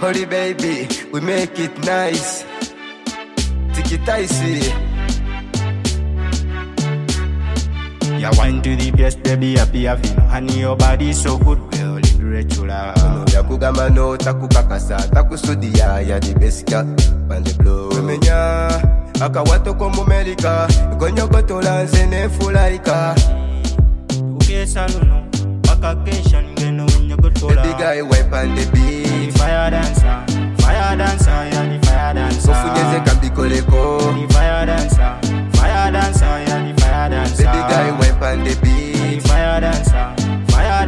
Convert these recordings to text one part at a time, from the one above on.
Holy baby, we make it nice. Take it icy. You wine to the best, baby, happy having. Honey, your body so good, girl, liberate your love. No yakugamba no takukakasa, takusudia ya the best girl on the blow. Menya akawato ko mu America, gonyogotola nze nefulaika. Ugesa luno, vacation ngeno nyogotola. Baby guy wipe on the beat. Fire dancer, yeah, the fire dancer. Ofunyeze kabikoleko. The fire dancer, yeah, the fire dancer. Baby guy wipe on the beat. The fire dancer, yeah, the fire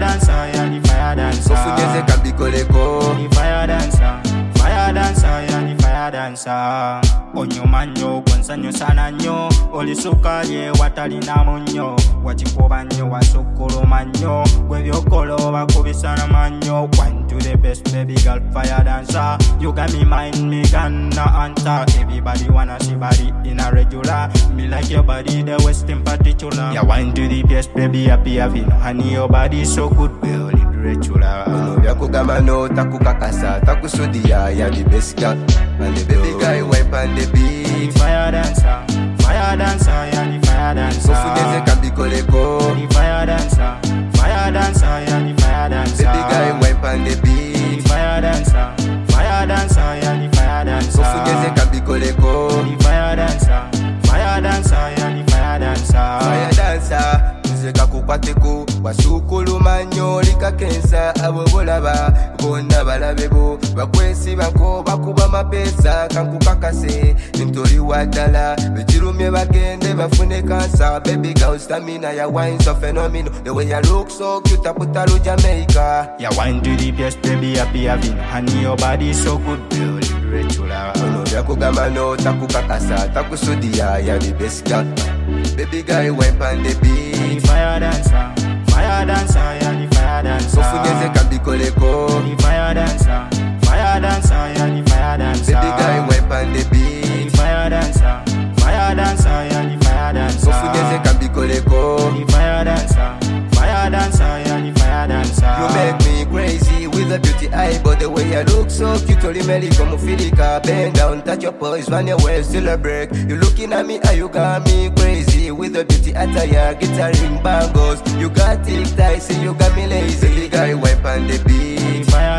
dancer. Ofunyeze kabikoleko. The fire dancer, yeah, the fire dancer. Onyo manyo, gwansanyo sana nyo. Olisukaye watalina munyo. Wachikoba nyo, wasukulu manyo. Gwebyokolo bakubisana manyo. Wine to the best, baby girl, fire dancer. You got me mind, me gonna answer. Everybody wanna see body in a regular. Me like your body, the West in particular. Yeah, wine to the best, baby, happy having. Honey, your body so good, girl, liberate your love. No yakugamba no takukakasa, takusudia ya the best girl. And the baby guy wipe on the beat. The fire dancer, yeah, the fire dancer. Ofunyeze kabikoleko. The fire dancer, yeah, the fire dancer. Baby guy wipe on the beat. The fire dancer, yeah, the fire dancer. Ofunyeze kabikoleko. The fire dancer, yeah, the fire dancer. Fire dancer, nzeka kukwateko. Wasukulu manyo likakensa. Abo bolaba, bonna balabebo. Bakwesibako bakuba mapesa. Kankukakase, ntoli wadala. Bechirumye bagende bafune kansa. Baby girl stamina ya wine so phenomenal. The way you look so cute aputalu Jamaica. Yeah, wine to the best, baby, happy having. Honey, your body so good, girl, liberate your love. No yakugamba no takukakasa, takusudia ya the best girl. Baby guy wipe on the beat. The fire dancer, yeah, the fire dancer. Ofunyeze kabikoleko. The fire dancer, yeah, the fire dancer. Baby guy wipe on the beat. The fire dancer, yeah, the fire dancer. Ofunyeze kabikoleko. The fire dancer, yeah, the fire dancer. You make me crazy with a beauty eye, but the way you look so cute, only me come filika. Bend down, touch your pose, run your waist till a break. You looking at me, you got me crazy with a beauty attire, guitar ring bangles. You got it, I see you got me lazy. Baby guy wipe on the beat. The fire